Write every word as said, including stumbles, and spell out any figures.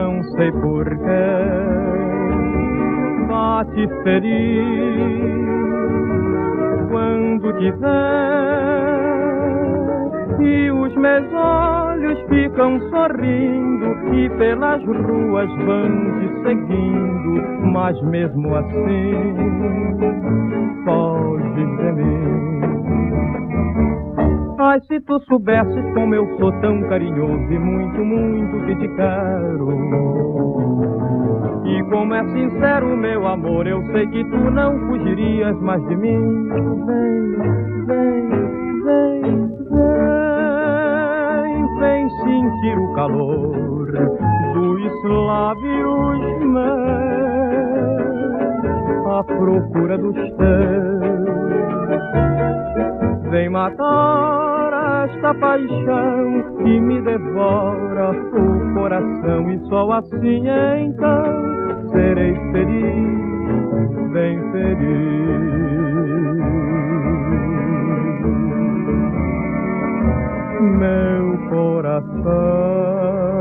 não sei porquê, bate feliz quando te vê, e os meus olhos ficam sorrindo e pelas ruas vão te seguindo, mas mesmo assim foges de mim. Ai, se tu soubesses como eu sou tão carinhoso e muito, muito que te quero, e como é sincero meu amor, eu sei que tu não fugirias mais de mim. Vem, vem, vem, vem, vem sentir o calor dos lábios meus à procura dos teus. Vem matar esta paixão que me devora o coração, e só assim então serei feliz, bem feliz. Meu coração